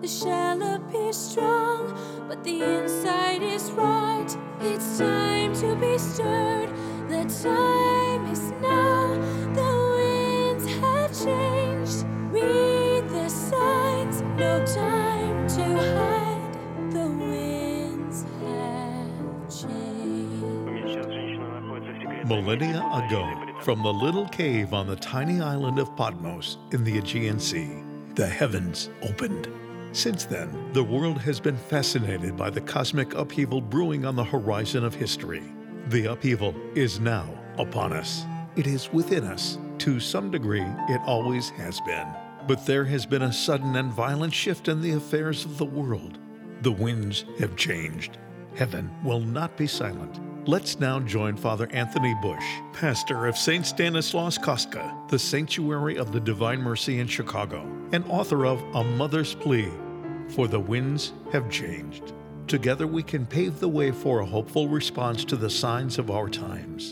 shell appears strong, but the inside is rot. It's time to be stirred. The time is now. The winds have changed. Read the signs. No time to hide. The winds have changed. Millennia ago, from the little cave on the tiny island of Patmos in the Aegean Sea, the heavens opened. Since then, the world has been fascinated by the cosmic upheaval brewing on the horizon of history. The upheaval is now upon us. It is within us. To some degree, it always has been. But there has been a sudden and violent shift in the affairs of the world. The winds have changed. Heaven will not be silent. Let's now join Father Anthony Bush, pastor of St. Stanislaus Kostka, the Sanctuary of the Divine Mercy in Chicago, and author of A Mother's Plea, For the Winds Have Changed. Together we can pave the way for a hopeful response to the signs of our times.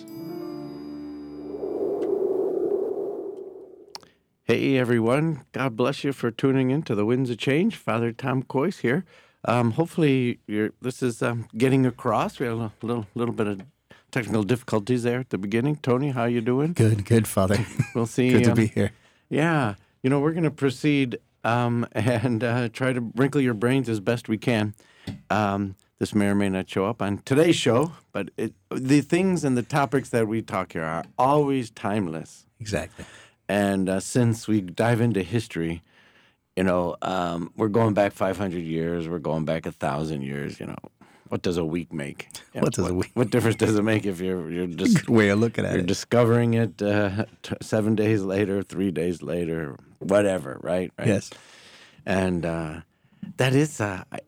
Hey everyone, God bless you for tuning in to The Winds of Change. Father Tom Kois here. Hopefully this is getting across. We had a little bit of technical difficulties there at the beginning. Tony, how you doing? Good, Father. We'll see. Good to be here. Yeah, we're going to proceed and try to wrinkle your brains as best we can. This may or may not show up on today's show, but the things and the topics that we talk here are always timeless. Exactly. And since we dive into history, we're going back 500 years. We're going back 1,000 years. What does a week make? What does a week? What difference does it make if you're just good way of looking at you're it? discovering it 7 days later, 3 days later, whatever, right? Yes. And that is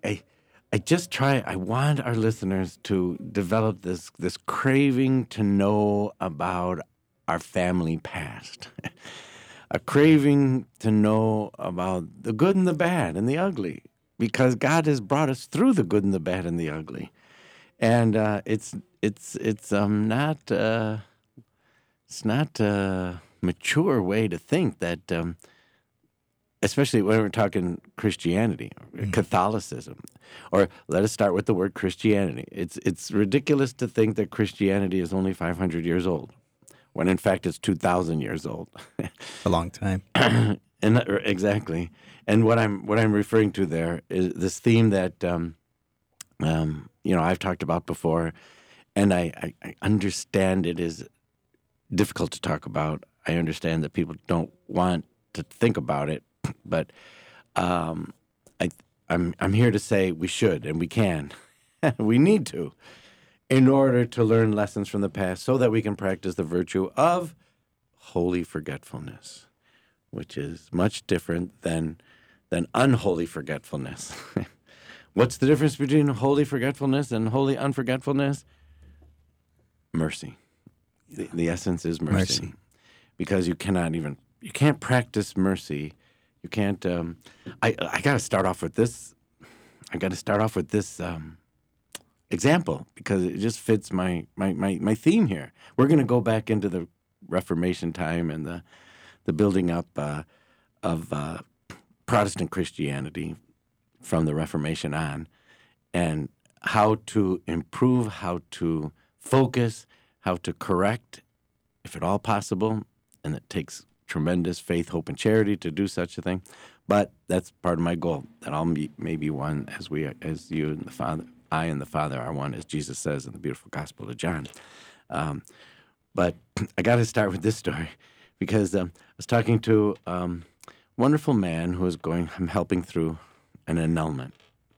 I want our listeners to develop this craving to know about our family past. A craving to know about the good and the bad and the ugly, because God has brought us through the good and the bad and the ugly, and it's not a mature way to think that, especially when we're talking Christianity, or Catholicism, or let us start with the word Christianity. It's ridiculous to think that Christianity is only 500 years old, when in fact it's 2,000 years old. A long time. Exactly. And what I'm referring to there is this theme that I've talked about before, and I understand it is difficult to talk about. I understand that people don't want to think about it, but I'm here to say we should and we can, we need to, in order to learn lessons from the past so that we can practice the virtue of holy forgetfulness, which is much different than unholy forgetfulness. What's the difference between holy forgetfulness and holy unforgetfulness? Mercy. The essence is mercy. Because you can't practice mercy. You can't, I got to start off with this. Example, because it just fits my theme here. We're going to go back into the Reformation time and the building up of Protestant Christianity from the Reformation on, and how to improve, how to focus, how to correct, if at all possible. And it takes tremendous faith, hope, and charity to do such a thing. But that's part of my goal, that I'll may be one as you and the Father. I and the Father are one, as Jesus says in the beautiful Gospel of John. But I got to start with this story, because I was talking to a wonderful man who was helping through an annulment,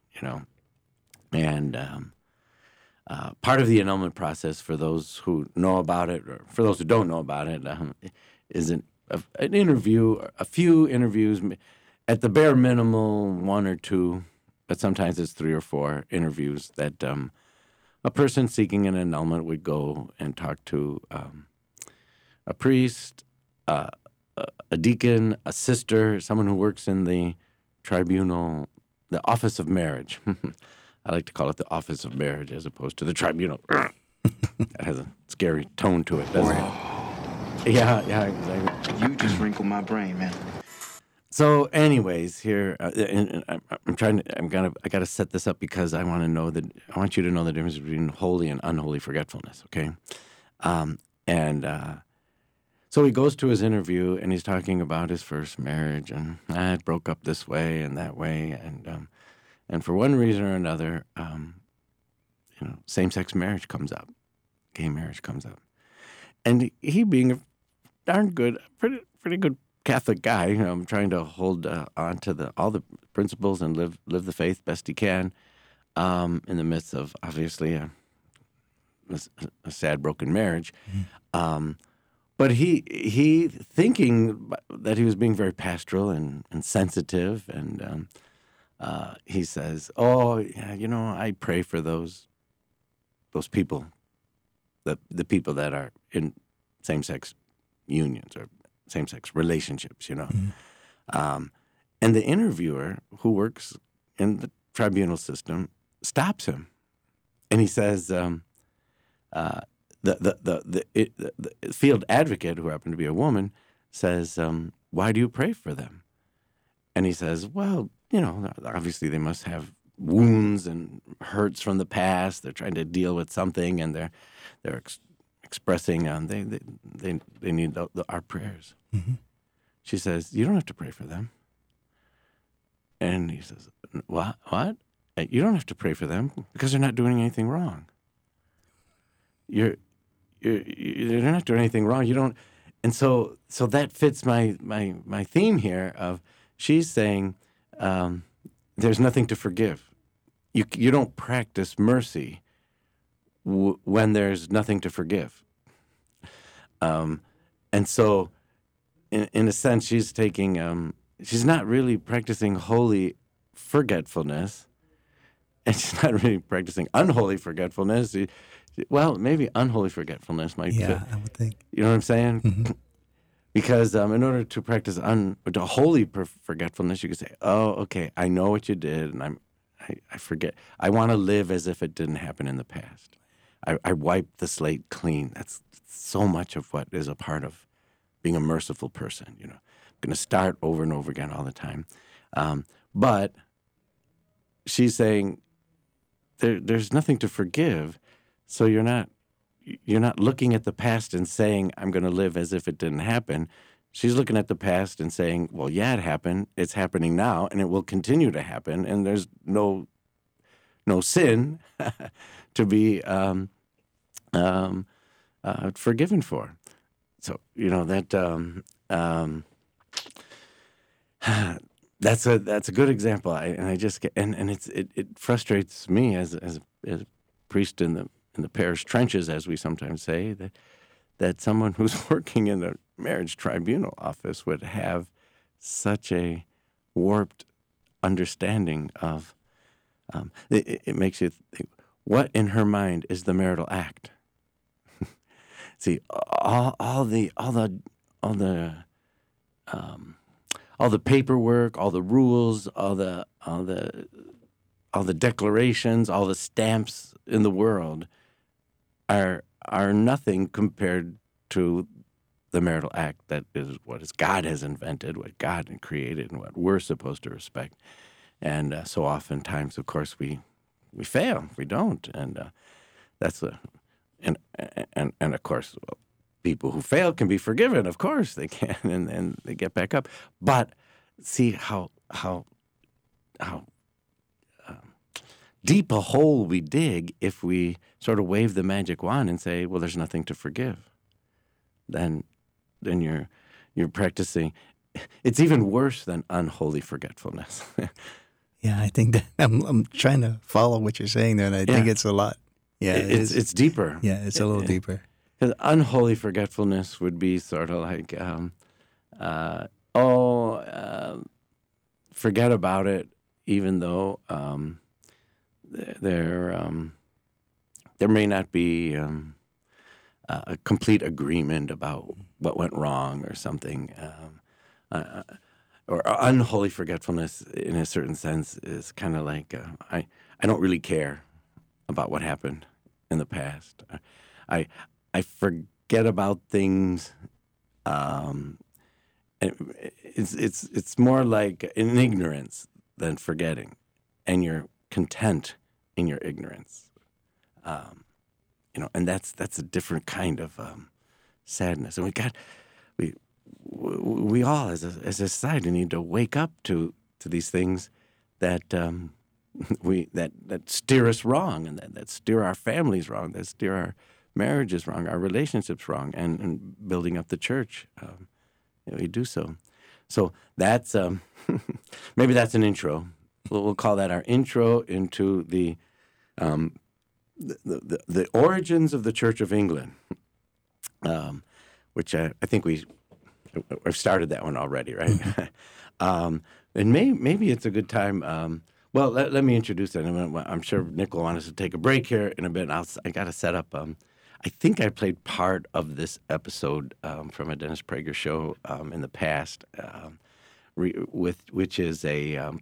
and part of the annulment process, for those who know about it, or for those who don't know about it, is an interview, a few interviews, at the bare minimum, 1 or 2. But sometimes it's 3 or 4 interviews that a person seeking an annulment would go and talk to a priest, a deacon, a sister, someone who works in the tribunal, the office of marriage. I like to call it the office of marriage as opposed to the tribunal. That has a scary tone to it, doesn't it? Yeah, exactly. You just wrinkled my brain, man. So, anyways, here I got to set this up because I want you to know the difference between holy and unholy forgetfulness. Okay, and so he goes to his interview and he's talking about his first marriage and it broke up this way and that way and for one reason or another, same-sex marriage comes up, gay marriage comes up, and he being a darn good, pretty good Catholic guy, trying to hold on to all the principles and live the faith best he can, in the midst of obviously a sad broken marriage. But he thinking that he was being very pastoral and sensitive, and he says, "Oh, yeah, I pray for those people, the people that are in same-sex unions or same-sex relationships, And the interviewer, who works in the tribunal system, stops him, and he says, the field advocate, who happened to be a woman, says, "Why do you pray for them?" And he says, "Well, obviously they must have wounds and hurts from the past. They're trying to deal with something, and they're expressing they need our prayers." Mm-hmm. She says, "You don't have to pray for them." And he says, "What? You don't have to pray for them because they're not doing anything wrong. They're not doing anything wrong. You don't." And so that fits my theme here of she's saying there's nothing to forgive. You don't practice mercy when there's nothing to forgive. And so in a sense, she's taking she's not really practicing holy forgetfulness, and she's not really practicing unholy forgetfulness. Well, maybe unholy forgetfulness might fit. I would think. You know what I'm saying? Mm-hmm. Because in order to practice holy forgetfulness, you could say, "Oh, okay, I know what you did, and I forget. I want to live as if it didn't happen in the past. I wipe the slate clean." That's so much of what is a part of being a merciful person. I'm going to start over and over again all the time. But she's saying there's nothing to forgive, so you're not looking at the past and saying, "I'm going to live as if it didn't happen." She's looking at the past and saying, "Well, yeah, it happened. It's happening now, and it will continue to happen. And there's no sin to be forgiven for." So that that's a good example. I just get and it frustrates me as a priest in the parish trenches, as we sometimes say, that someone who's working in the marriage tribunal office would have such a warped understanding of. It makes you think, what in her mind is the marital act? See, all the paperwork, all the rules, all the declarations, all the stamps in the world are nothing compared to the marital act that is what God has invented, what God has created, and what we're supposed to respect. And so oftentimes, of course, we fail. We don't, and that's and of course, people who fail can be forgiven. Of course, they can, and they get back up. But see how deep a hole we dig if we sort of wave the magic wand and say, "Well, there's nothing to forgive." Then you're practicing. It's even worse than unholy forgetfulness. Yeah, I think that I'm trying to follow what you're saying there, and I think it's a lot. Yeah, it's deeper. Yeah, it's a little deeper. Because unholy forgetfulness would be sort of like, forget about it, even though there may not be a complete agreement about what went wrong or something. Or unholy forgetfulness, in a certain sense, is kind of like I don't really care about what happened in the past. I forget about things it's more like an ignorance than forgetting, and you're content in your ignorance. And that's a different kind of sadness. And we all as a society need to wake up to these things that that steer us wrong, and that steer our families wrong, that steer our marriages wrong, our relationships wrong, and building up the church. We do so. So that's maybe that's an intro. We'll call that our intro into the origins of the Church of England, which I think I've started that one already, right? And maybe it's a good time. Well, let me introduce it. I'm sure Nick will want us to take a break here in a bit. I got to set up. I think I played part of this episode from a Dennis Prager show in the past, which is an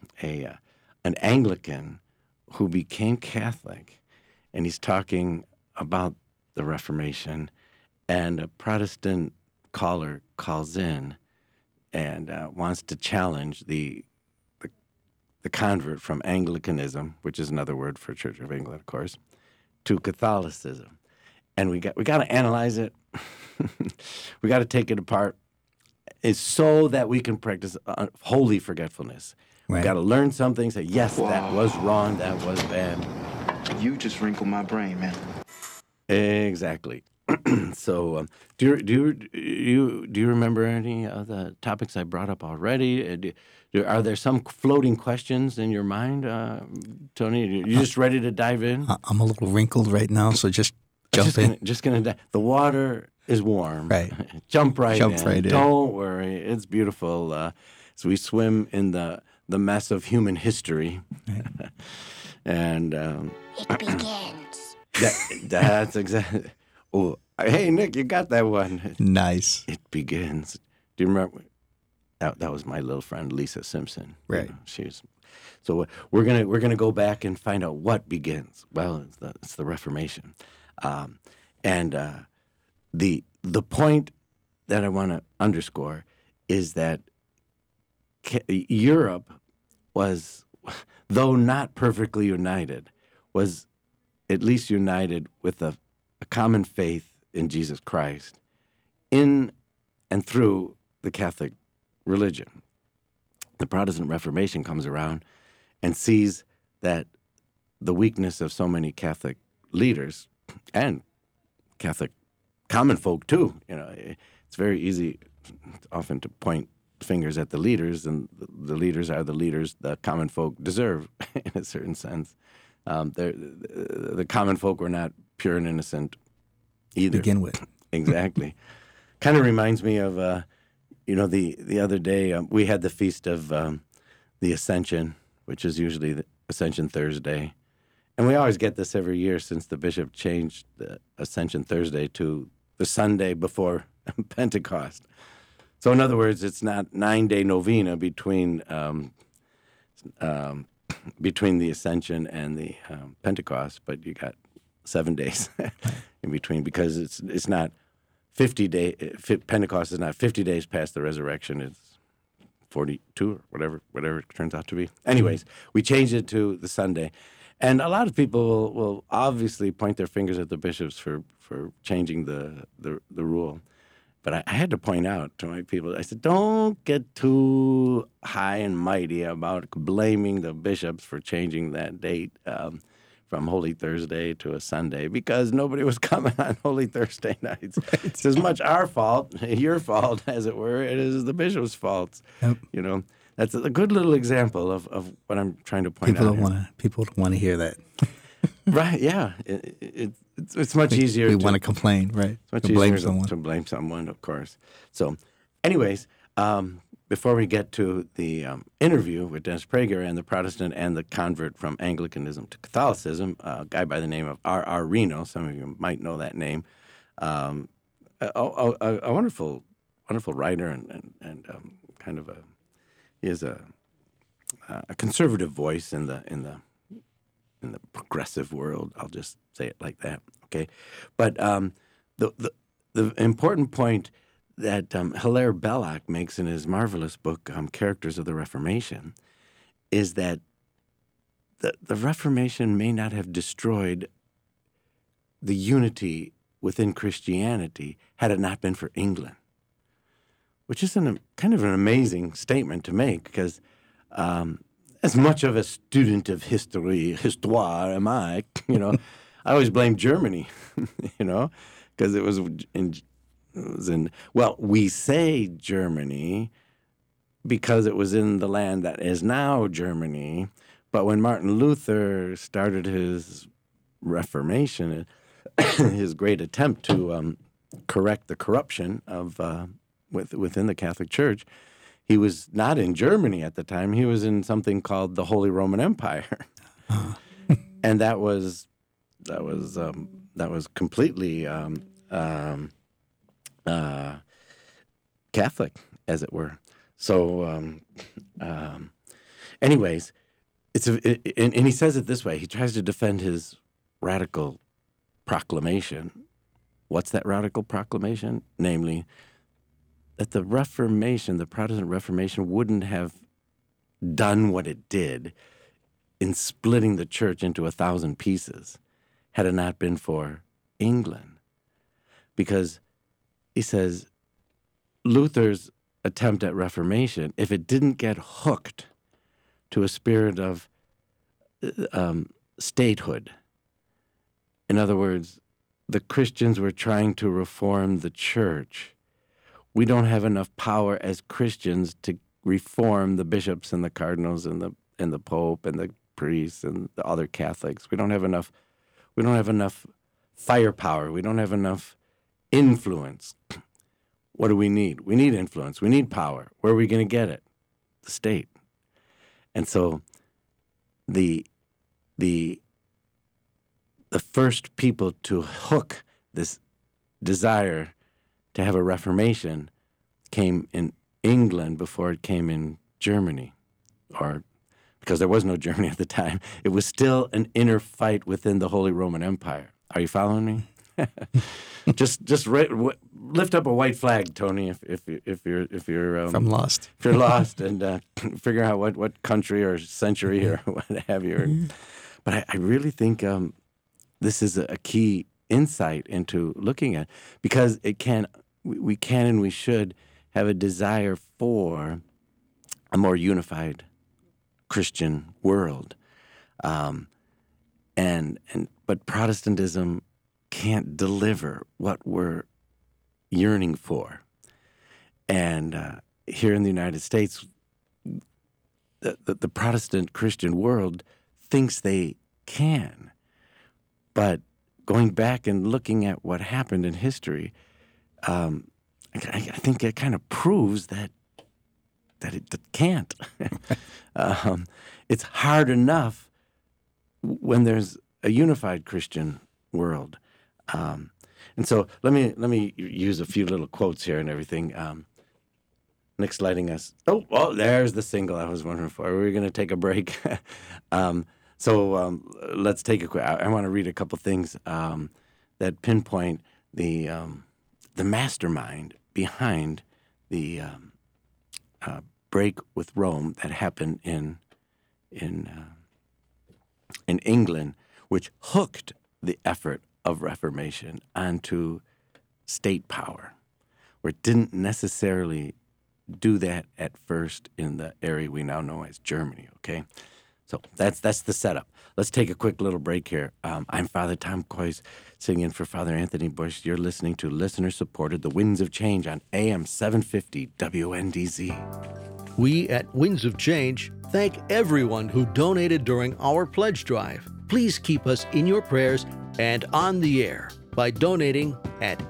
Anglican who became Catholic, and he's talking about the Reformation, and a Protestant caller calls in and wants to challenge the convert from Anglicanism, which is another word for Church of England, of course, to Catholicism. And we got to analyze it. We got to take it apart. It's so that we can practice holy forgetfulness. Right. We got to learn something. Say, yes, that was wrong. That was bad. You just wrinkled my brain, man. Exactly. So, do you remember any of the topics I brought up already? Are there some floating questions in your mind, Tony? You just ready to dive in? I'm a little wrinkled right now, so just jump in. Just gonna dive. The water is warm. Right. Jump right in. Right in. Don't worry. It's beautiful. As we swim in the mess of human history. Right. And it begins. That's exactly. Oh, hey, Nick, you got that one. Nice. It begins. Do you remember? That was my little friend Lisa Simpson. Right. She's. So we're gonna go back and find out what begins. Well, it's the Reformation, and the point that I want to underscore is that Europe was, though not perfectly united, was at least united with a common faith in Jesus Christ, in and through the Catholic religion. The Protestant Reformation comes around and sees that the weakness of so many Catholic leaders and Catholic common folk too. It's very easy often to point fingers at the leaders, and the leaders are the leaders the common folk deserve in a certain sense. The common folk were not pure and innocent either. Begin with. Exactly. Kind of reminds me of, the other day we had the feast of the Ascension, which is usually the Ascension Thursday. And we always get this every year since the bishop changed the Ascension Thursday to the Sunday before Pentecost. So in other words, it's not 9-day novena between the Ascension and the Pentecost, but you got 7 days in between, because it's not 50 days. Pentecost is not 50 days past the resurrection. It's 42 or whatever it turns out to be. Anyways, we changed it to the Sunday. And a lot of people will obviously point their fingers at the bishops for changing the rule. But I had to point out to my people, I said, don't get too high and mighty about blaming the bishops for changing that date from Holy Thursday to a Sunday, because nobody was coming on Holy Thursday nights. Right. It's as much our fault, your fault, as it were, it is the bishop's fault. Yep. That's a good little example of what I'm trying to point out. People don't want to hear that. Right, yeah. It's much easier. We want to complain, right? It's much easier to blame someone, of course. So, anyways, before we get to the interview with Dennis Prager and the Protestant and the convert from Anglicanism to Catholicism, a guy by the name of R.R. Reno, some of you might know that name, a wonderful writer and kind of he has a conservative voice in the progressive world. I'll just say it like that, okay? But the important point Hilaire Belloc makes in his marvelous book, Characters of the Reformation, is that the Reformation may not have destroyed the unity within Christianity had it not been for England, which is kind of an amazing statement to make, because as much of a student of histoire am I, I always blame Germany, because it was in, well, we say Germany because it was in the land that is now Germany, but when Martin Luther started his Reformation, his great attempt to correct the corruption of within the Catholic Church, he was not in Germany at the time. He was in something called the Holy Roman Empire, and that was completely Catholic, as it were. So, anyways, and he says it this way. He tries to defend his radical proclamation. What's that radical proclamation? Namely, that the Reformation, the Protestant Reformation, wouldn't have done what it did in splitting the church into 1,000 pieces had it not been for England. Because he says Luther's attempt at Reformation, if it didn't get hooked to a spirit of statehood, in other words, the Christians were trying to reform the church. We don't have enough power as Christians to reform the bishops and the cardinals and the Pope and the priests and the other Catholics. We don't have enough firepower. We don't have enough influence. What do we need? We need influence. We need power. Where are we going to get it? The state. And so the first people to hook this desire to have a Reformation came in England before it came in Germany, or because there was no Germany at the time. It was still an inner fight within the Holy Roman Empire. Are you following me? just lift up a white flag, Tony, if you're I'm lost. If you're lost, and figure out what country or century or what have you. But I really think this is a key insight into looking at, because we can and we should have a desire for a more unified Christian world, but Protestantism can't deliver what we're yearning for. And here in the United States, the Protestant Christian world thinks they can. But going back and looking at what happened in history, I think it kind of proves that it can't. It's hard enough when there's a unified Christian world. And so let me use a few little quotes here and everything. Nick's lighting us. Oh, there's the single I was wondering for. We're going to take a break. So let's take a quick. I want to read a couple things that pinpoint the mastermind behind the break with Rome that happened in England, which hooked the effort of Reformation onto state power, where it didn't necessarily do that at first in the area we now know as Germany. Okay, so that's the setup. Let's take a quick little break here. I'm Father Tom Kois, sitting in for Father Anthony Bush. You're listening to listener-supported The Winds of Change on AM 750 WNDZ. We at Winds of Change thank everyone who donated during our pledge drive. Please keep us in your prayers and on the air by donating at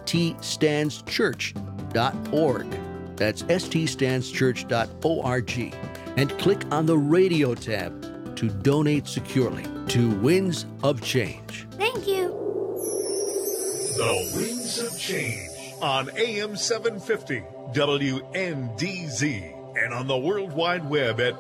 ststandschurch.org. That's ststandschurch.org. And click on the radio tab to donate securely to Winds of Change. Thank you. The Winds of Change on AM 750 WNDZ and on the World Wide Web at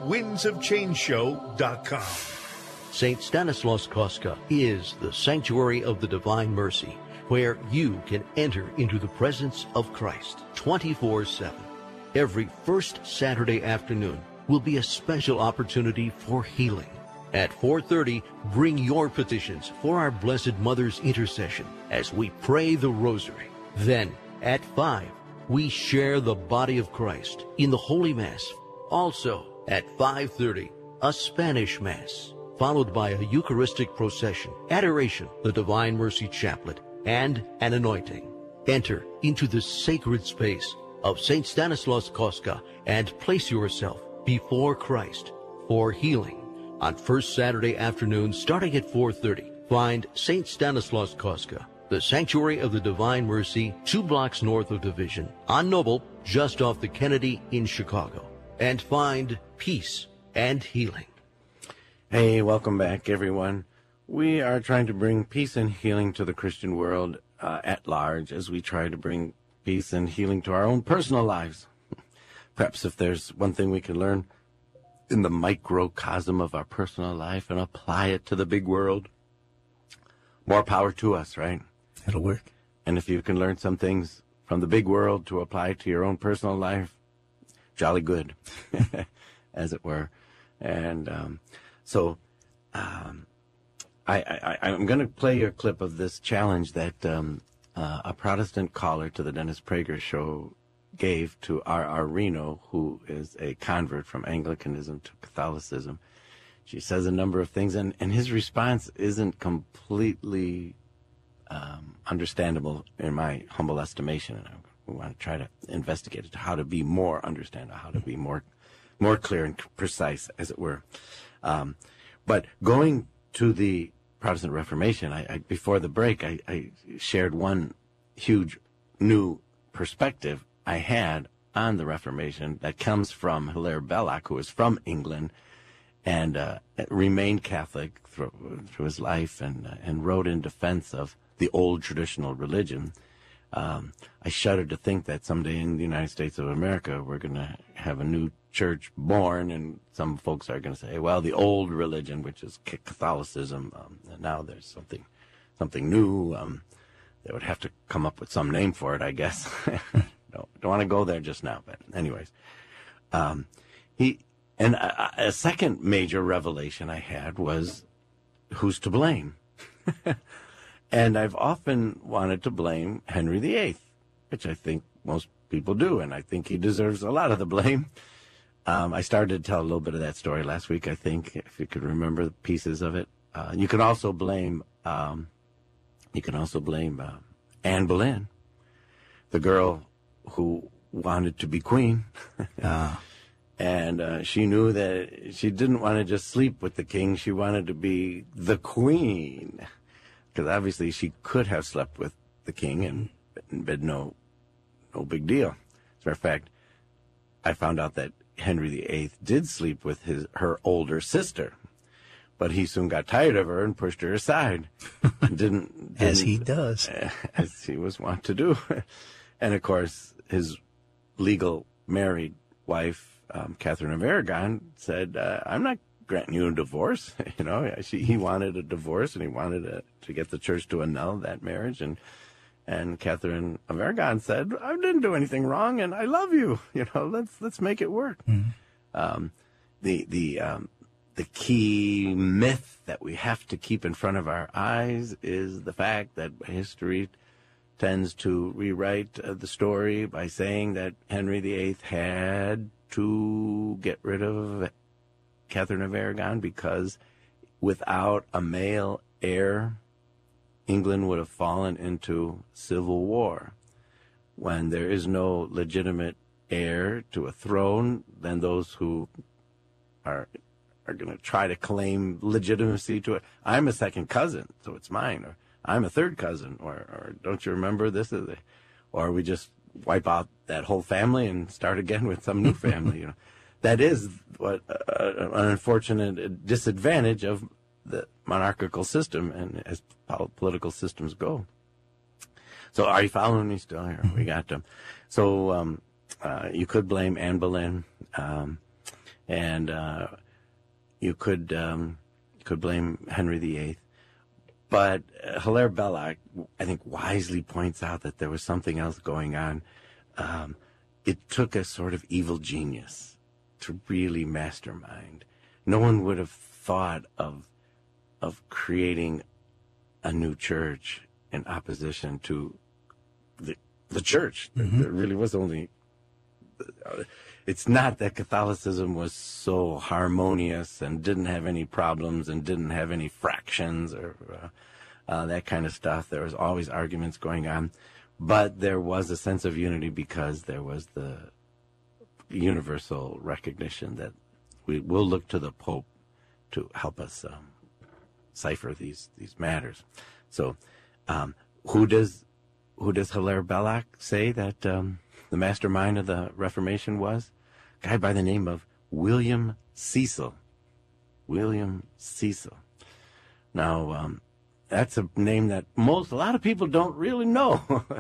windsofchangeshow.com. St. Stanislaus Kostka is the sanctuary of the Divine Mercy, where you can enter into the presence of Christ 24/7. Every first Saturday afternoon will be a special opportunity for healing. At 4:30, bring your petitions for our Blessed Mother's intercession as we pray the Rosary. Then, at 5, we share the body of Christ in the Holy Mass. Also, at 5:30, a Spanish Mass, followed by a Eucharistic procession, adoration, the Divine Mercy Chaplet, and an anointing. Enter into the sacred space of St. Stanislaus Kostka and place yourself before Christ for healing. On first Saturday afternoon, starting at 4:30, find St. Stanislaus Kostka, the Sanctuary of the Divine Mercy, 2 blocks north of Division, on Noble, just off the Kennedy in Chicago, and find peace and healing. Hey, welcome back, everyone. We are trying to bring peace and healing to the Christian world at large as we try to bring peace and healing to our own personal lives. Perhaps if there's one thing we can learn in the microcosm of our personal life and apply it to the big world, more power to us, right? It'll work. And if you can learn some things from the big world to apply to your own personal life, jolly good, as it were. And I'm going to play you a clip of this challenge that a Protestant caller to the Dennis Prager Show gave to R.R. Reno, who is a convert from Anglicanism to Catholicism. She says a number of things, and his response isn't completely understandable in my humble estimation. And we want to try to investigate how to be more understandable, how to be more clear and precise, as it were. But going to the Protestant Reformation, I before the break, I shared one huge new perspective I had on the Reformation that comes from Hilaire Belloc, who is from England and remained Catholic through his life and wrote in defense of the old traditional religion. I shudder to think that someday in the United States of America we're going to have a new church born, and some folks are going to say, well, the old religion, which is Catholicism, and now there's something new. They would have to come up with some name for it, I guess. Don't want to go there just now, but anyways. A second major revelation I had was, who's to blame? And I've often wanted to blame Henry VIII, which I think most people do, and I think he deserves a lot of the blame. I started to tell a little bit of that story last week, I think, if you could remember pieces of it. You can also blame Anne Boleyn, the girl who wanted to be queen. And she knew that she didn't want to just sleep with the king. She wanted to be the queen. Because obviously she could have slept with the king and been no big deal. As a matter of fact, I found out that Henry VIII did sleep with her older sister, but he soon got tired of her and pushed her aside. Didn't as he does, as he was wont to do. And of course, his legal married wife, Catherine of Aragon, said, "I'm not granting you a divorce." He wanted a divorce, and he wanted to get the church to annul that marriage. And Catherine of Aragon said, "I didn't do anything wrong, and I love you. Let's make it work." Mm-hmm. The key myth that we have to keep in front of our eyes is the fact that history tends to rewrite the story by saying that Henry VIII had to get rid of Catherine of Aragon because without a male heir, England would have fallen into civil war. When there is no legitimate heir to a throne, then those who are going to try to claim legitimacy to it. I'm a second cousin, so it's mine. Or I'm a third cousin. Or don't you remember this? Or we just wipe out that whole family and start again with some new family. That is what an unfortunate disadvantage of the monarchical system and as political systems go. So are you following me still here? We got them. So you could blame Anne Boleyn, and you could blame Henry VIII. But Hilaire Belloc, I think, wisely points out that there was something else going on. It took a sort of evil genius to really mastermind. No one would have thought of creating a new church in opposition to the church. Mm-hmm. There really was only... It's not that Catholicism was so harmonious and didn't have any problems and didn't have any fractions or that kind of stuff. There was always arguments going on. But there was a sense of unity because there was the universal recognition that we will look to the Pope to help us cipher these matters. So who does Hilaire Belloc say that the mastermind of the Reformation was? A guy by the name of William Cecil. William Cecil. Now, that's a name that a lot of people don't really know.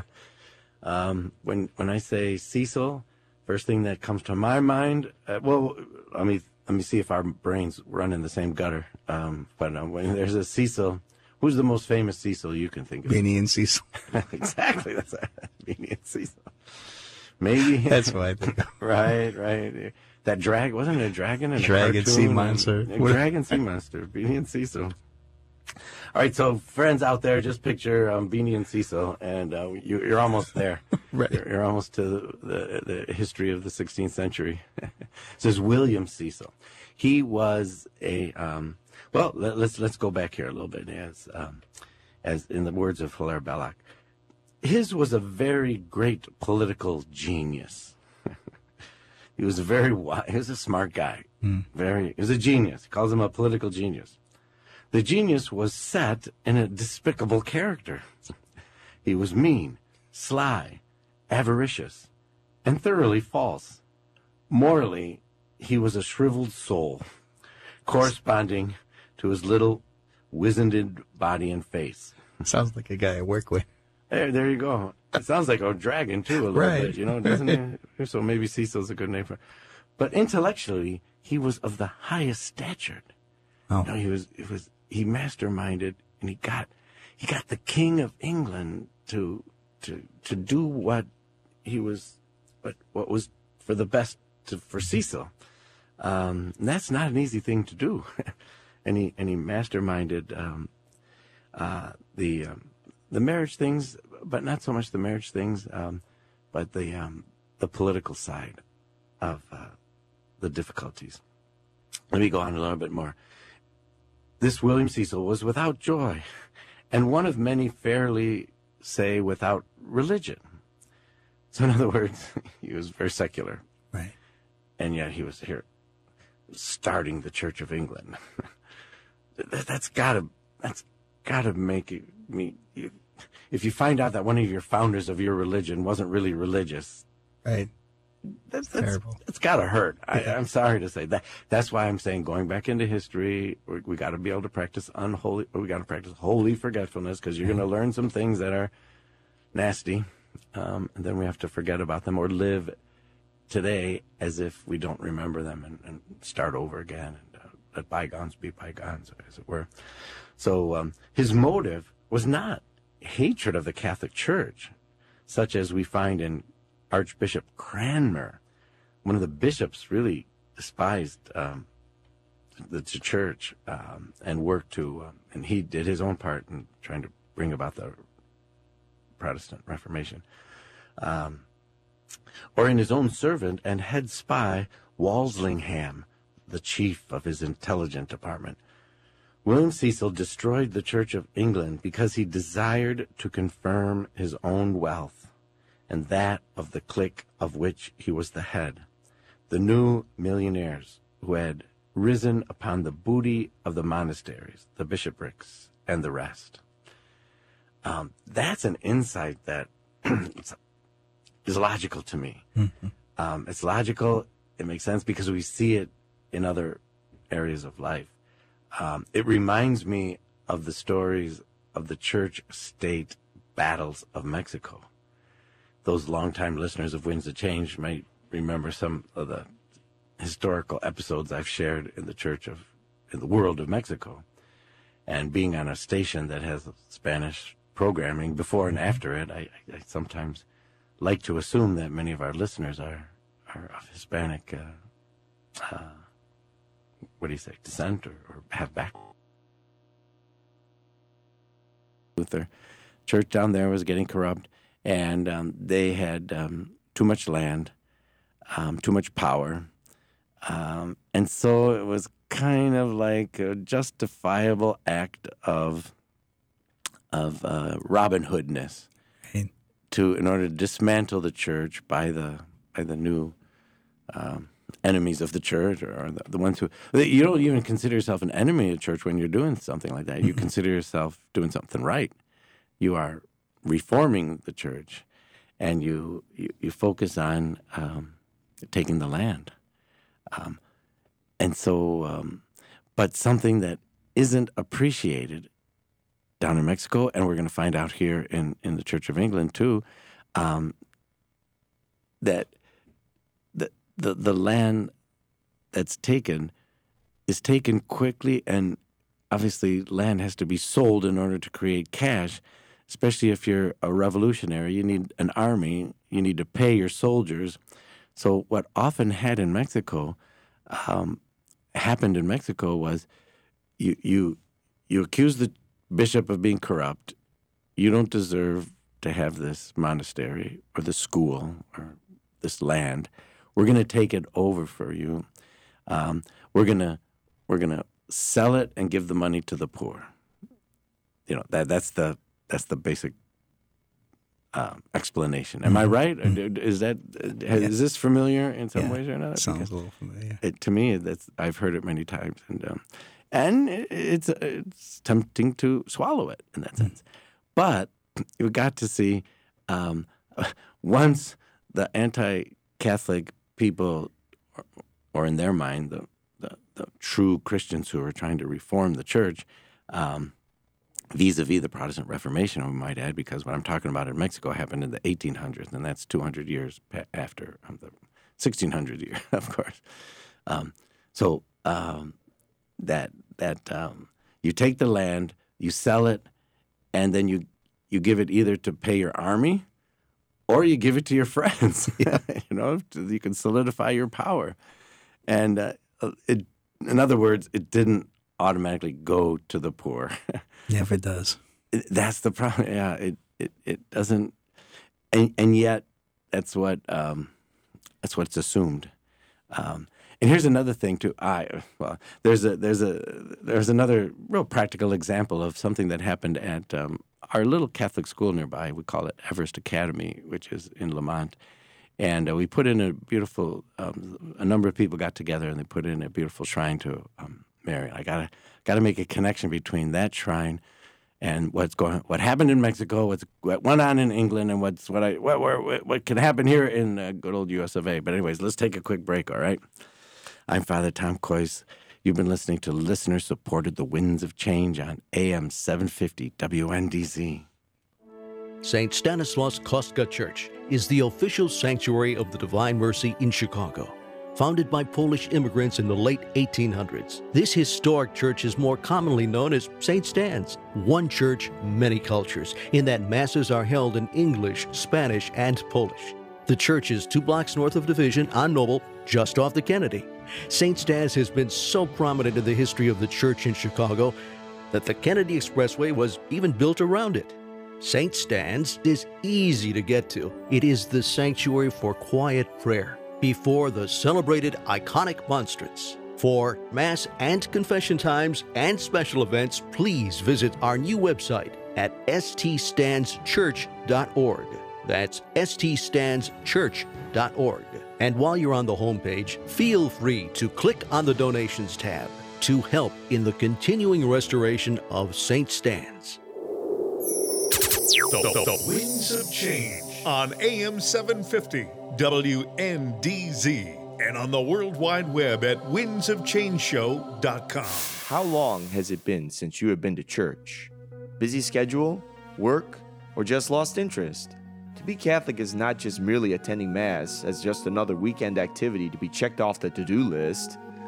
When I say Cecil, first thing that comes to my mind, let me see if our brains run in the same gutter. But when there's a Cecil, who's the most famous Cecil you can think of? Beanie and Cecil. Exactly, that's Beanie and Cecil. Maybe that's what I think. Right. That wasn't it a dragon and Dragon a cartoon? Sea Monster. Dragon Sea Monster. Beanie and Cecil. All right, so friends out there, just picture Beanie and Cecil, and you're almost there. Right. You're almost to the history of the 16th century. This is William Cecil. He was a let's go back here a little bit. As in the words of Hilaire Belloc, his was a very great political genius. He was he was a smart guy. He was a genius. He calls him a political genius. The genius was set in a despicable character. He was mean, sly, avaricious, and thoroughly false. Morally, he was a shriveled soul, corresponding to his little wizened body and face. Sounds like a guy I work with. There you go. It sounds like a dragon, too, a little bit, doesn't it? So maybe Cecil's a good name for it. But intellectually, he was of the highest stature. Oh. He masterminded, and he got the King of England to do what was for the best for Cecil. And that's not an easy thing to do. and he masterminded the marriage things, but not so much the marriage things, but the political side of the difficulties. Let me go on a little bit more. This William Cecil was without joy, and one of many fairly say without religion. So in other words, he was very secular. Right. And yet he was here starting the Church of England. That's gotta make me, if you find out that one of your founders of your religion wasn't really religious. Right. That's terrible. It's got to hurt. Yeah. I'm sorry to say that. That's why I'm saying going back into history, we got to be able to practice holy forgetfulness, because you're going to learn some things that are nasty, and then we have to forget about them or live today as if we don't remember them and start over again and let bygones be bygones, as it were. So his motive was not hatred of the Catholic Church, such as we find in Archbishop Cranmer. One of the bishops really despised the church and worked to, and he did his own part in trying to bring about the Protestant Reformation. Or in his own servant and head spy, Walsingham, the chief of his intelligence department. William Cecil destroyed the Church of England because he desired to confirm his own wealth and that of the clique of which he was the head, the new millionaires who had risen upon the booty of the monasteries, the bishoprics, and the rest. That's an insight that is logical to me. Mm-hmm. It's logical. It makes sense because we see it in other areas of life. It reminds me of the stories of the church-state battles of Mexico. Those longtime listeners of Winds of Change might remember some of the historical episodes I've shared in the world of Mexico. And being on a station that has Spanish programming before and after it, I sometimes like to assume that many of our listeners are of Hispanic, descent or have back. Luther Church down there was getting corrupt, and they had too much land, too much power, and so it was kind of like a justifiable act of Robin Hoodness, right, in order to dismantle the church by the new enemies of the church, or the ones who you don't even consider yourself an enemy of the church when you're doing something like that. You consider yourself doing something right. You are reforming the church, and you focus on taking the land. And so, but something that isn't appreciated down in Mexico, and we're going to find out here in the Church of England too, that the land that's taken is taken quickly, and obviously land has to be sold in order to create cash, especially if you're a revolutionary. You need an army, you need to pay your soldiers. So what often happened in Mexico was you accuse the bishop of being corrupt. You don't deserve to have this monastery or this school or this land. We're going to take it over for you. We're gonna sell it and give the money to the poor. You know, that's the basic explanation. Am I right? Is this familiar in some ways or another? Sounds a little familiar. To me, I've heard it many times, and it's tempting to swallow it in that sense. But you got to see once the anti-Catholic people, or in their mind, the true Christians who are trying to reform the church, vis-a-vis the Protestant Reformation, we might add, because what I'm talking about in Mexico happened in the 1800s, and that's 200 years after the 1600 year, of course. So you take the land, you sell it, and then you give it either to pay your army, or you give it to your friends. You can solidify your power. And in other words, it didn't automatically go to the poor. Never does. That's the problem. Yeah, it doesn't, and yet that's what's assumed. And here's another thing too. There's another real practical example of something that happened at our little Catholic school nearby. We call it Everest Academy, which is in Lamont. And we put in a beautiful, a number of people got together and they put in a beautiful shrine to Mary. I gotta make a connection between that shrine and what happened in Mexico, what went on in England, and what can happen here in good old US of A. But anyways, let's take a quick break, all right? I'm Father Tom Kois. You've been listening to listener-supported The Winds of Change on AM 750 WNDZ. St. Stanislaus Kostka Church is the official sanctuary of the Divine Mercy in Chicago. Founded by Polish immigrants in the late 1800s, this historic church is more commonly known as St. Stan's. One church, many cultures, in that masses are held in English, Spanish, and Polish. The church is 2 blocks north of Division on Noble, just off the Kennedy. St. Stan's has been so prominent in the history of the church in Chicago that the Kennedy Expressway was even built around it. St. Stan's is easy to get to. It is the sanctuary for quiet prayer before the celebrated iconic monstrance. For Mass and confession times and special events, please visit our new website at ststandschurch.org. That's ststandschurch.org. And while you're on the homepage, feel free to click on the Donations tab to help in the continuing restoration of St. Stan's. The Winds of Change on AM 750 WNDZ and on the World Wide Web at windsofchangeshow.com. How long has it been since you have been to church? Busy schedule, work, or just lost interest? To be Catholic is not just merely attending Mass as just another weekend activity to be checked off the to-do list.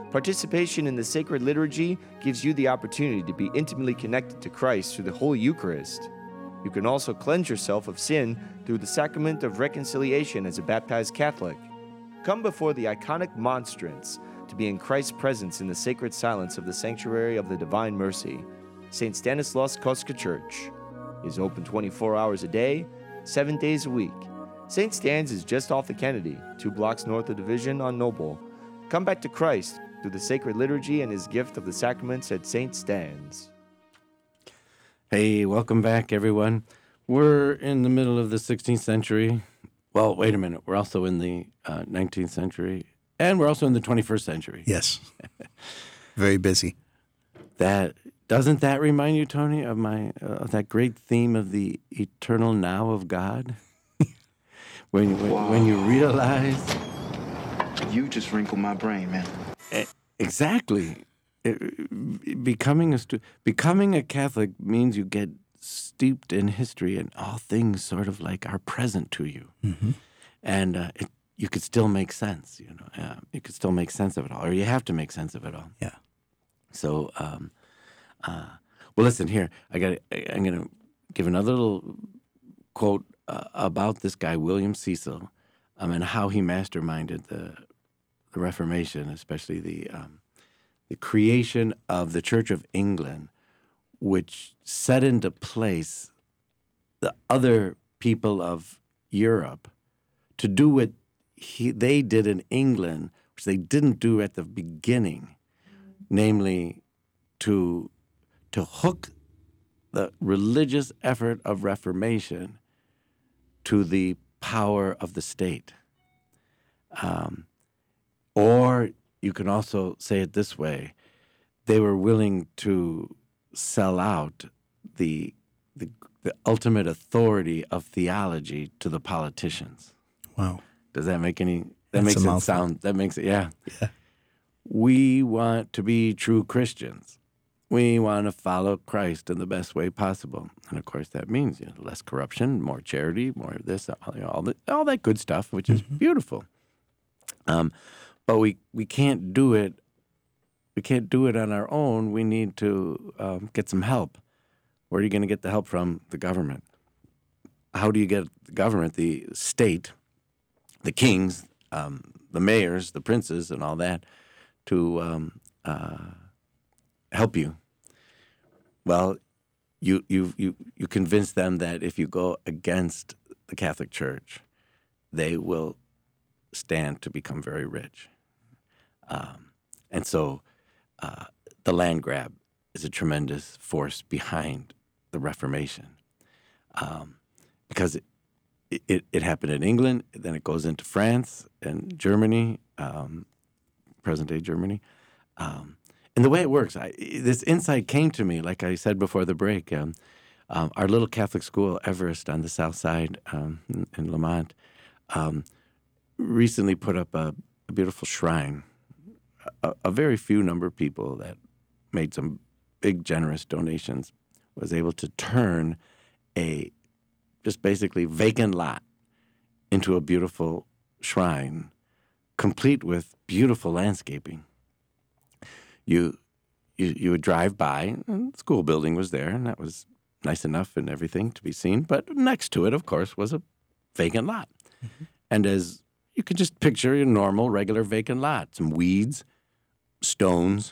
Participation in the sacred liturgy gives you the opportunity to be intimately connected to Christ through the Holy Eucharist. You can also cleanse yourself of sin through the sacrament of reconciliation as a baptized Catholic. Come before the iconic monstrance to be in Christ's presence in the sacred silence of the Sanctuary of the Divine Mercy. St. Stanislaus Kostka Church is open 24 hours a day, 7 days a week. St. Stan's is just off the Kennedy, 2 blocks north of Division on Noble. Come back to Christ through the sacred liturgy and his gift of the sacraments at St. Stan's. Hey, welcome back, everyone. We're in the middle of the 16th century. Well, wait a minute. We're also in the 19th century, and we're also in the 21st century. Yes. Very busy. Doesn't that remind you, Tony, of that great theme of the eternal now of God? when you realize... You just wrinkled my brain, man. Exactly. Becoming a Catholic means you get steeped in history and all things sort of like are present to you. Mm-hmm. And you could still make sense, you know. You could still make sense of it all, or you have to make sense of it all. Yeah. So, well, listen here. I'm going to give another little quote about this guy, William Cecil, and how he masterminded the Reformation, especially the creation of the Church of England, which set into place the other people of Europe to do what they did in England, which they didn't do at the beginning, namely to hook the religious effort of Reformation to the power of the state. Or you can also say it this way: they were willing to sell out the ultimate authority of theology to the politicians. Wow. Does that make any? That's Makes a it mouthful. sound. That makes it. Yeah. Yeah. We want to be true Christians. We want to follow Christ in the best way possible, and of course that means less corruption, more charity, more of this, all that good stuff, which is beautiful. But we can't do it. We can't do it on our own. We need to get some help. Where are you going to get the help from? The government. How do you get the government, the state, the kings, the mayors, the princes, and all that to help you? Well, you convince them that if you go against the Catholic Church, they will stand to become very rich. And so the land grab is a tremendous force behind the Reformation, because it happened in England, then it goes into France and Germany, present-day Germany. And the way it works, this insight came to me, like I said before the break. Our little Catholic school, Everest, on the south side in Lamont, recently put up a beautiful shrine. A very few number of people that made some big, generous donations was able to turn a just basically vacant lot into a beautiful shrine, complete with beautiful landscaping. You would drive by, and the school building was there, and that was nice enough and everything to be seen. But next to it, of course, was a vacant lot. Mm-hmm. And as you could just picture a normal, regular vacant lot, some weeds, stones,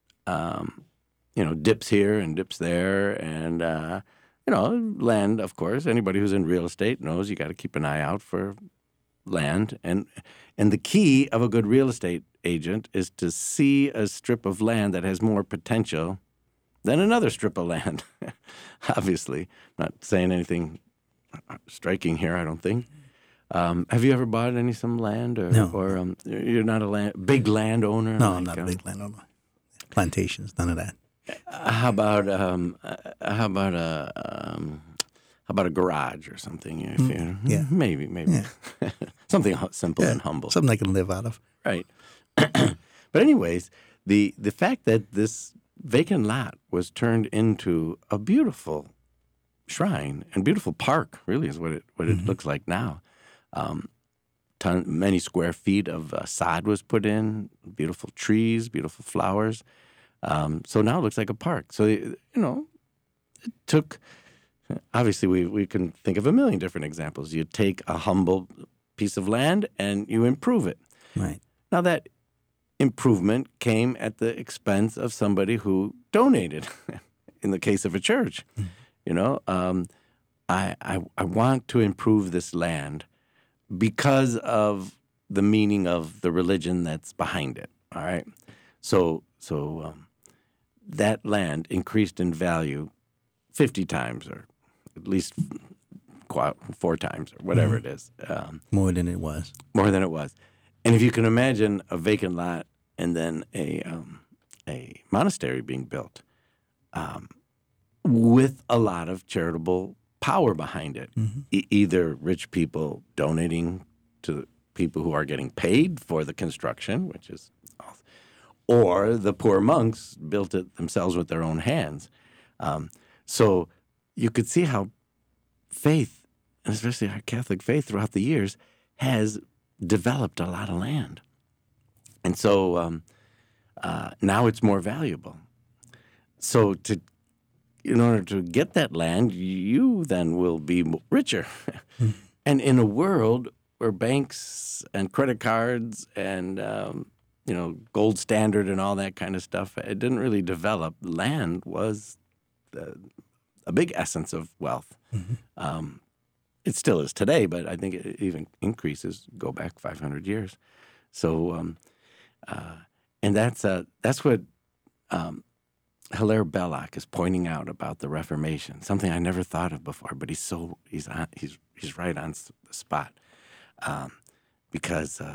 dips here and dips there, and, land, of course. Anybody who's in real estate knows you got to keep an eye out for land. And the key of a good real estate agent is to see a strip of land that has more potential than another strip of land. Obviously, not saying anything striking here, I don't think. Have you ever bought some land, No. or you're not a big landowner? No, I'm not a big landowner. Plantations, none of that. How about a garage or something? Yeah. Maybe. Yeah. Something simple and humble. Something I can live out of. Right. But anyways, the fact that this vacant lot was turned into a beautiful shrine and beautiful park, really is what it looks like now. many square feet of sod was put in, beautiful trees, beautiful flowers. So now it looks like a park. So, it took, obviously we can think of a million different examples. You take a humble piece of land and you improve it. Right. Now that improvement came at the expense of somebody who donated, in the case of a church. I want to improve this land because of the meaning of the religion that's behind it, all right? So that land increased in value 50 times or at least 4 times or whatever it is. More than it was. More than it was. And if you can imagine a vacant lot and then a monastery being built with a lot of charitable power behind it, either rich people donating to people who are getting paid for the construction, which is, or the poor monks built it themselves with their own hands. So you could see how faith, and especially our Catholic faith throughout the years, has developed a lot of land. And so now it's more valuable. So in order to get that land, you then will be richer. And in a world where banks and credit cards and gold standard and all that kind of stuff, it didn't really develop. Land was a big essence of wealth. It still is today, but I think it even increases. Go back 500 years. So, and that's what Hilaire Belloc is pointing out about the Reformation. Something I never thought of before, but he's right on the spot, because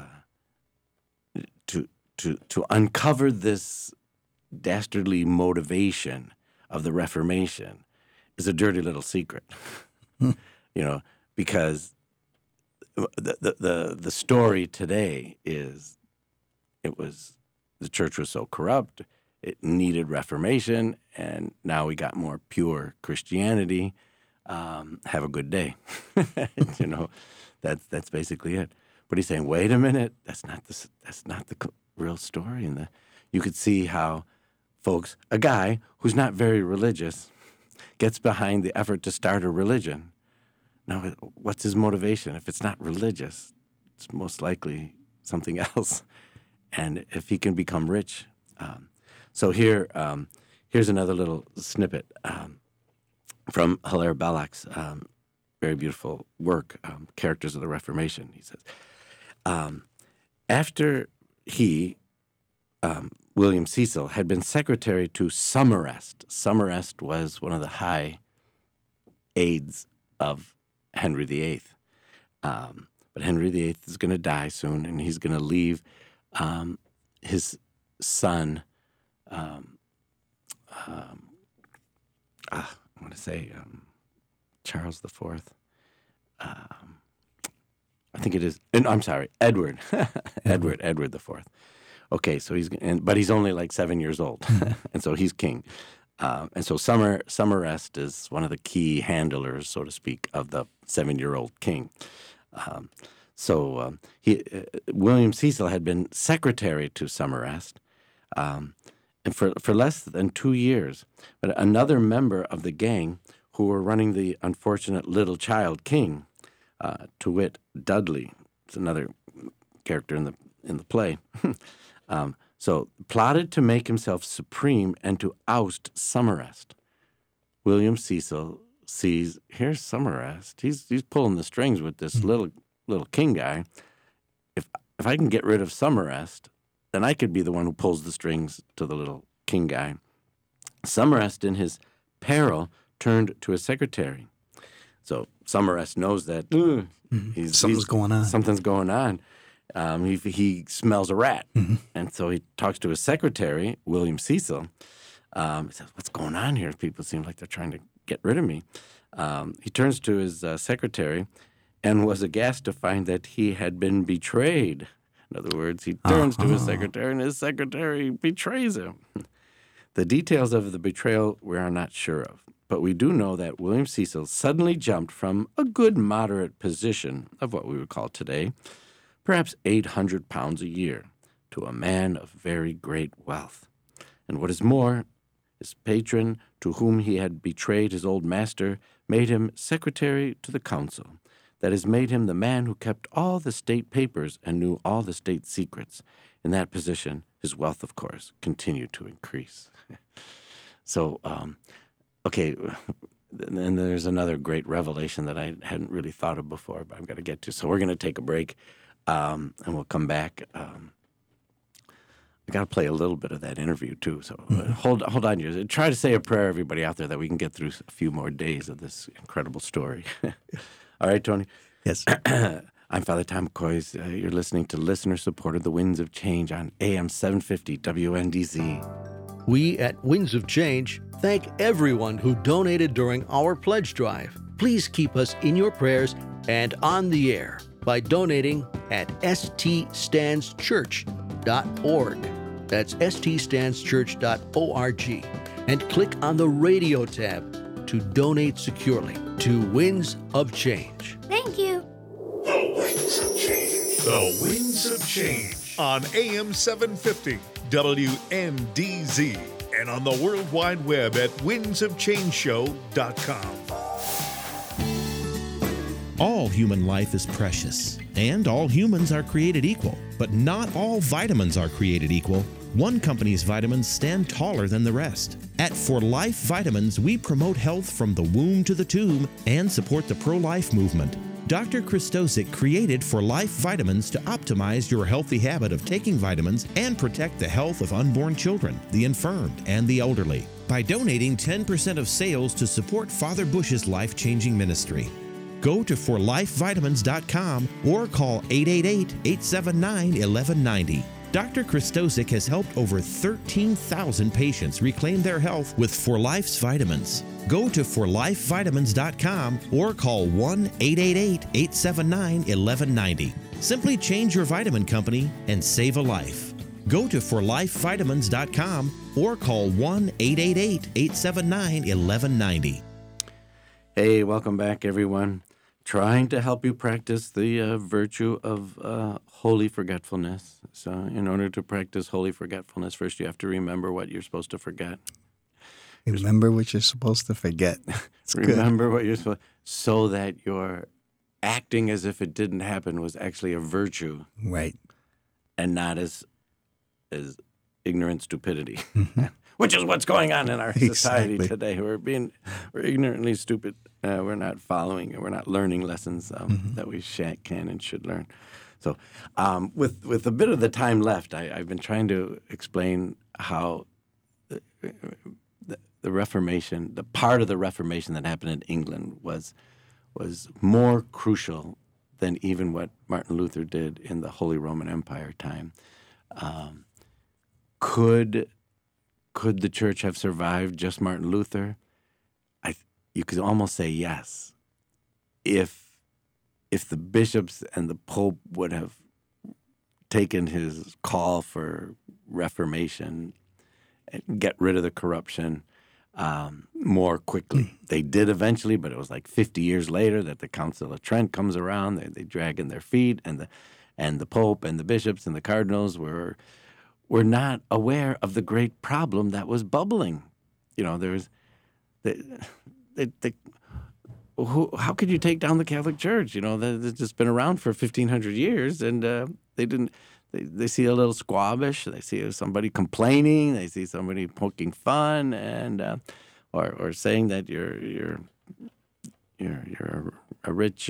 to uncover this dastardly motivation of the Reformation is a dirty little secret, because the story today is the church was so corrupt, it needed reformation, and now we got more pure Christianity. Have a good day. That's basically it. But he's saying, wait a minute, that's not the real story. And you could see how folks, a guy who's not very religious, gets behind the effort to start a religion. Now, what's his motivation? If it's not religious, it's most likely something else. And if he can become rich. So here's another little snippet from Hilaire Belloc's very beautiful work, Characters of the Reformation. He says, after he, William Cecil, had been secretary to Somerest. Somerest was one of the high aides of Henry VIII. But Henry VIII is going to die soon, and he's going to leave his son, I want to say Charles IV. I think it is. I'm sorry, Edward. Edward IV. Okay, so but he's only like 7 years old, and so he's king. And so Somerest is one of the key handlers, so to speak, of the 7-year-old king. William Cecil had been secretary to Somerest, and for less than 2 years. But another member of the gang who were running the unfortunate little child king, to wit, Dudley, it's another character in the play, so plotted to make himself supreme and to oust Somerest. William Cecil sees, here's Somerest. He's pulling the strings with this little king guy. If I can get rid of Somerest, then I could be the one who pulls the strings to the little king guy. Somerest, in his peril, turned to his secretary. So Somerest knows that something's going on. Something's going on. He smells a rat. And so he talks to his secretary, William Cecil. He says, what's going on here? People seem like they're trying to get rid of me. He turns to his secretary and was aghast to find that he had been betrayed. In other words, he turns to his secretary, and his secretary betrays him. The details of the betrayal we are not sure of, but we do know that William Cecil suddenly jumped from a good moderate position of what we would call today perhaps 800 pounds a year, to a man of very great wealth. And what is more, his patron, to whom he had betrayed his old master, made him secretary to the council. That is, made him the man who kept all the state papers and knew all the state secrets. In that position, his wealth, of course, continued to increase. So, okay, and there's another great revelation that I hadn't really thought of before, but I've got to get to. So we're going to take a break, and we'll come back. I got to play a little bit of that interview, too. So hold on. Try to say a prayer, everybody out there, that we can get through a few more days of this incredible story. All right, Tony? Yes. I'm Father Tom Kois. You're listening to listener-supported The Winds of Change on AM 750 WNDZ. We at Winds of Change thank everyone who donated during our pledge drive. Please keep us in your prayers and on the air by donating at ststandschurch.org. That's ststandschurch.org. And click on the radio tab to donate securely to Winds of Change. Thank you. The Winds of Change. The Winds of Change on AM 750 WNDZ and on the World Wide Web at windsofchangeshow.com. All human life is precious, and all humans are created equal. But not all vitamins are created equal. One company's vitamins stand taller than the rest. At For Life Vitamins, we promote health from the womb to the tomb and support the pro-life movement. Dr. Christosic created For Life Vitamins to optimize your healthy habit of taking vitamins and protect the health of unborn children, the infirmed, and the elderly by donating 10% of sales to support Father Bush's life-changing ministry. Go to forlifevitamins.com or call 888-879-1190. Dr. Christosic has helped over 13,000 patients reclaim their health with For Life's vitamins. Go to forlifevitamins.com or call 1-888-879-1190. Simply change your vitamin company and save a life. Go to forlifevitamins.com or call 1-888-879-1190. Hey, welcome back, everyone. Trying to help you practice the virtue of holy forgetfulness. So in order to practice holy forgetfulness, first you have to remember what you're supposed to forget. Remember what you're supposed to forget. Remember what you're supposed, so that your acting as if it didn't happen was actually a virtue. Right. And not as ignorant stupidity. Mm-hmm. Which is what's going on in our society today. We're ignorantly stupid. We're not following, we're not learning lessons that we can and should learn. So with a bit of the time left, I've been trying to explain how the Reformation, the part of the Reformation that happened in England was more crucial than even what Martin Luther did in the Holy Roman Empire time. Could the church have survived just Martin Luther? You could almost say yes. If the bishops and the Pope would have taken his call for reformation and get rid of the corruption more quickly. They did eventually, but it was like 50 years later that the Council of Trent comes around. They drag in their feet, and the Pope and the bishops and the cardinals were not aware of the great problem that was bubbling. You know, there's how could you take down the Catholic Church? You know, they've just been around for 1,500 years, and they didn't. They see a little squabbish. They see somebody complaining. They see somebody poking fun, and or saying that you're a rich.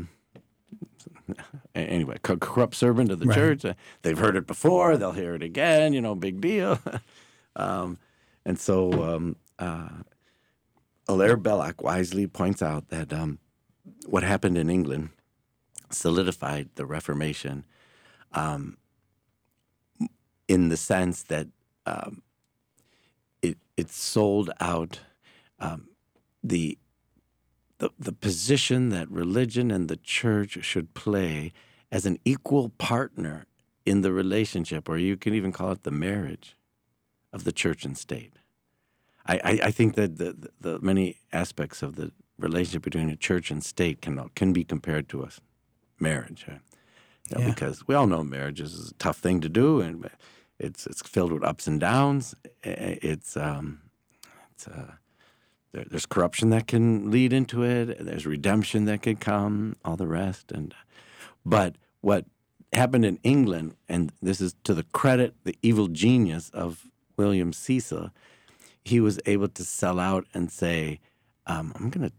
Anyway, corrupt servant of the church. They've heard it before. They'll hear it again. You know, big deal. And so Hilaire Belloc wisely points out that what happened in England solidified the Reformation in the sense that it sold out the position that religion and the church should play as an equal partner in the relationship, or you can even call it the marriage of the church and state. I think that the many aspects of the relationship between a church and state can be compared to a marriage. know, because we all know marriage is a tough thing to do, and it's filled with ups and downs. There's corruption that can lead into it. There's redemption that can come, all the rest. But what happened in England, and this is to the credit, the evil genius of William Cecil, he was able to sell out and say, I'm gonna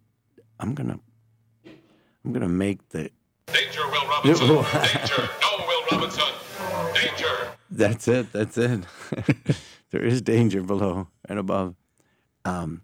make the danger, Will Robinson. Danger, no, Will Robinson. Danger. That's it. There is danger below and above. I'm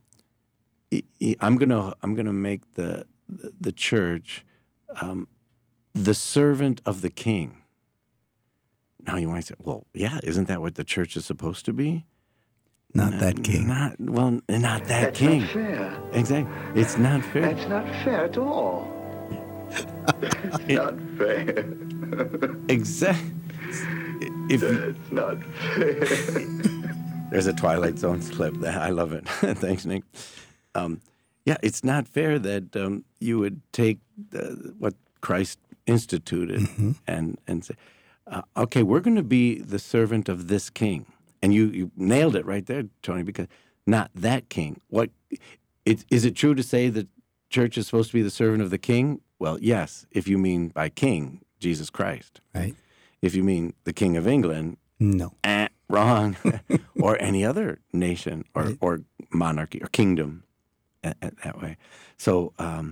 gonna make the church the servant of the king. Now you might say, well, yeah, isn't that what the church is supposed to be? Not that king. Not that That's king. not fair. Exactly. It's not fair. That's not fair at all. It's not fair. Exactly. That's not fair. There's a Twilight Zone clip. I love it. Thanks, Nick. Yeah, it's not fair that you would take what Christ instituted and say, okay, we're going to be the servant of this king. And you nailed it right there, Tony, because not that king. Is it true to say that church is supposed to be the servant of the king? Well, yes, if you mean by king, Jesus Christ. Right. If you mean the King of England, no. Wrong. Or any other nation or monarchy or kingdom that way. So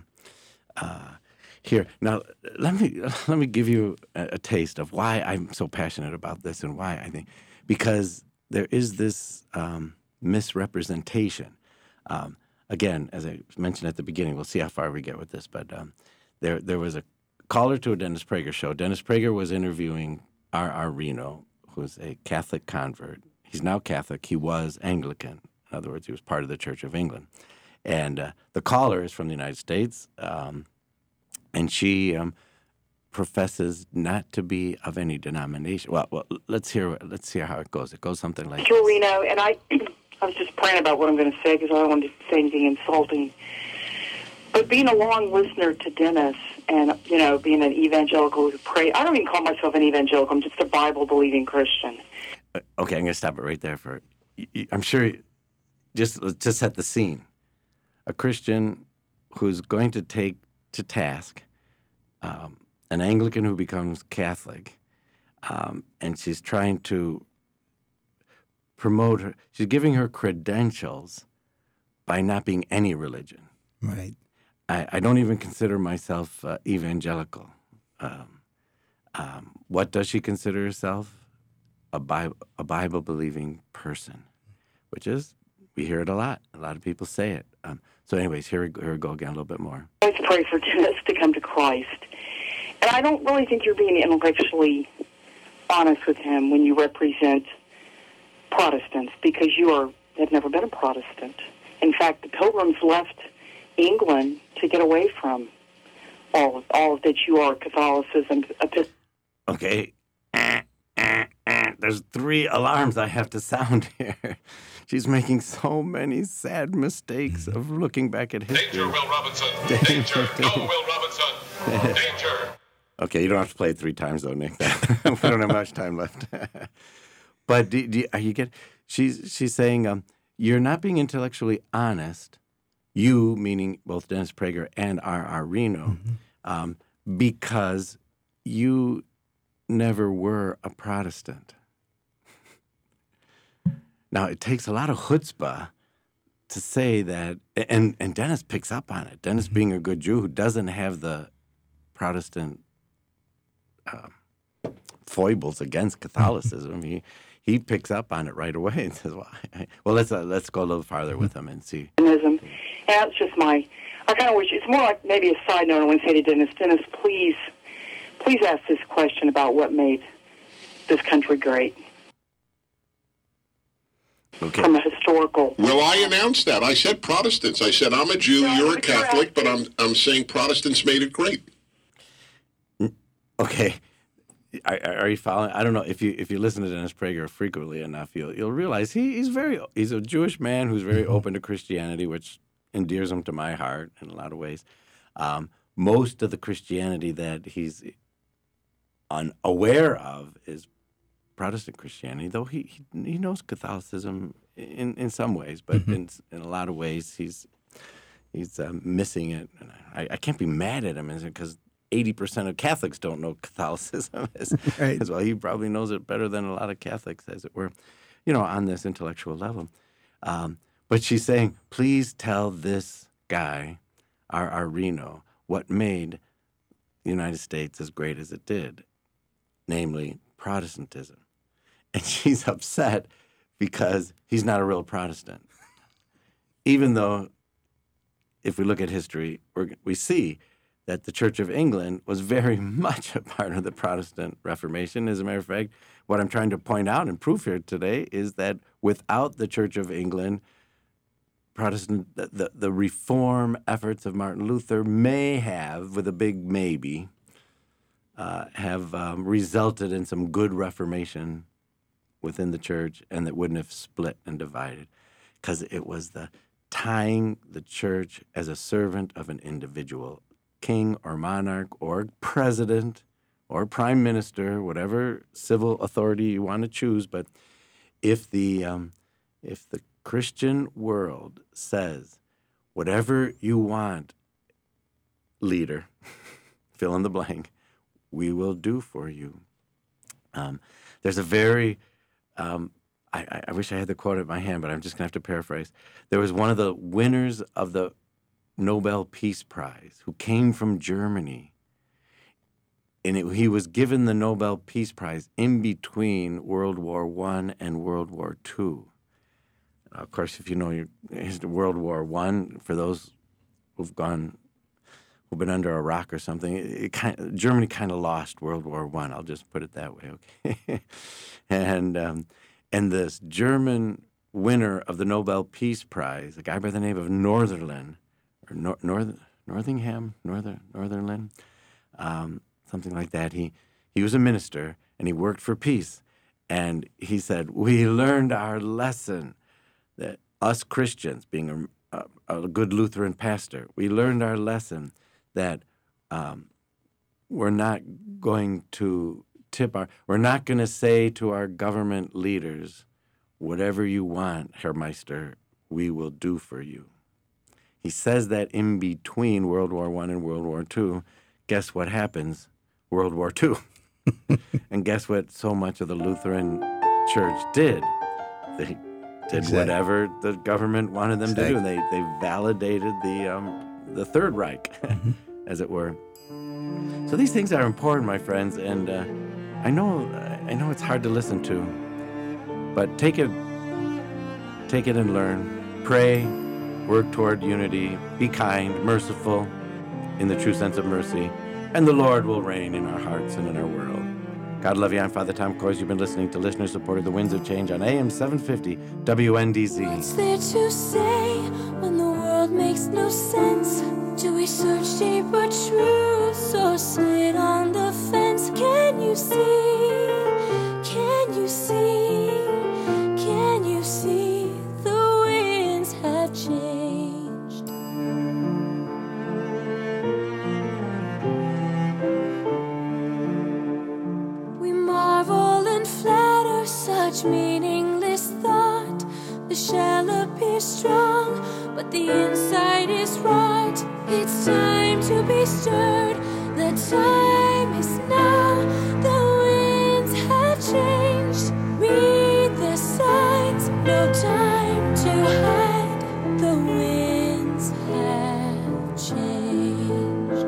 here, now let me give you a taste of why I'm so passionate about this and why I think, because there is this misrepresentation. Again, as I mentioned at the beginning, we'll see how far we get with this, but there was a caller to a Dennis Prager show. Dennis Prager was interviewing R.R. Reno, who's a Catholic convert. He's now Catholic. He was Anglican. In other words, he was part of the Church of England. And the caller is from the United States, and she professes not to be of any denomination. Well, let's hear how it goes. It goes something like this. Reno, and I was just praying about what I'm going to say because I don't want to say anything insulting. But being a long listener to Dennis and, being an evangelical who pray, I don't even call myself an evangelical. I'm just a Bible-believing Christian. Okay, I'm going to stop it right there. I'm sure, just set the scene. A Christian who's going to take to task an Anglican who becomes Catholic, and she's trying to promote her. She's giving her credentials by not being any religion. Right. I don't even consider myself evangelical. What does she consider herself? A Bible-believing person, which is, we hear it a lot. A lot of people say it. So anyways, here we go again a little bit more. Let's pray for Dennis to come to Christ. And I don't really think you're being intellectually honest with him when you represent Protestants, because you have never been a Protestant. In fact, the Pilgrims left England to get away from all that you are, Catholicism. Okay. There's 3 alarms I have to sound here. She's making so many sad mistakes of looking back at history. Danger, Will Robinson. Danger. No, Will Robinson. Danger. Okay, you don't have to play it 3 times, though, Nick. We don't have much time left. But are you get? She's saying you're not being intellectually honest. You, meaning both Dennis Prager and R.R. Reno, because you never were a Protestant. Now, it takes a lot of chutzpah to say that, and Dennis picks up on it. Dennis, being a good Jew who doesn't have the Protestant foibles against Catholicism, he picks up on it right away and says, "Well, let's go a little farther with him and see." And that's just I kind of wish it's more like maybe a side note. I want to say to Dennis, please ask this question about what made this country great. Okay. From a historical. Well, I announced that. I said Protestants. I said I'm a Jew, you're a Catholic, but I'm saying Protestants made it great. Okay. Are you following? I don't know if you listen to Dennis Prager frequently enough, you'll realize he's a Jewish man who's very open to Christianity, which endears him to my heart in a lot of ways. Most of the Christianity that he's unaware of is Protestant Christianity, though he knows Catholicism in some ways, but in a lot of ways he's missing it. And I can't be mad at him because 80% of Catholics don't know Catholicism as well. He probably knows it better than a lot of Catholics, as it were, on this intellectual level. But she's saying, please tell this guy, our Reno, what made the United States as great as it did, namely Protestantism. And she's upset because he's not a real Protestant. Even though, if we look at history, we see that the Church of England was very much a part of the Protestant Reformation. As a matter of fact, what I'm trying to point out and prove here today is that without the Church of England, the reform efforts of Martin Luther may have, with a big maybe, have resulted in some good reformation within the church, and that wouldn't have split and divided, because it was the tying the church as a servant of an individual king or monarch or president or prime minister, whatever civil authority you want to choose. But if the Christian world says, whatever you want, leader, fill in the blank, we will do for you. There's a very, I wish I had the quote at my hand, but I'm just going to have to paraphrase. There was one of the winners of the Nobel Peace Prize who came from Germany, and he was given the Nobel Peace Prize in between World War I and World War II. Of course, if you know your World War I, for those who've been under a rock or something, Germany kind of lost World War I. I'll just put it that way, okay? And this German winner of the Nobel Peace Prize, a guy by the name of Northern, something like that. He was a minister and he worked for peace, and he said, "We learned our lesson." That us Christians, being a good Lutheran pastor, we learned our lesson that we're not going to we're not going to say to our government leaders, whatever you want, Herr Meister, we will do for you. He says that in between World War I and World War II. Guess what happens? World War II. And guess what so much of the Lutheran Church did? They did whatever the government wanted them to do. And they validated the Third Reich, as it were. So these things are important, my friends, and I know it's hard to listen to, but take it and learn. Pray, work toward unity, be kind, merciful, in the true sense of mercy, and the Lord will reign in our hearts and in our world. God love you. I'm Father Tom Kors. You've been listening to listener-supported The Winds of Change on AM 750 WNDZ. What's there to say when the world makes no sense? Do we search deeper truths or sit on the fence? Can you see? Can you see? Can you see? The winds have changed. We marvel and flatter such meaningless thought. The shell appears strong, but the inside is rot. It's time to be stirred. The time is now. The winds have changed. Read the signs. No time to hide. The winds have changed.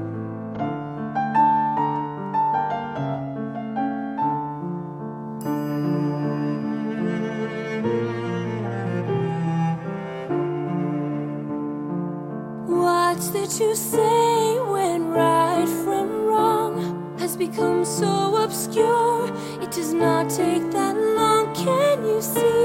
What's there to say when right from wrong has become so obscure? It does not take that long. Can you see?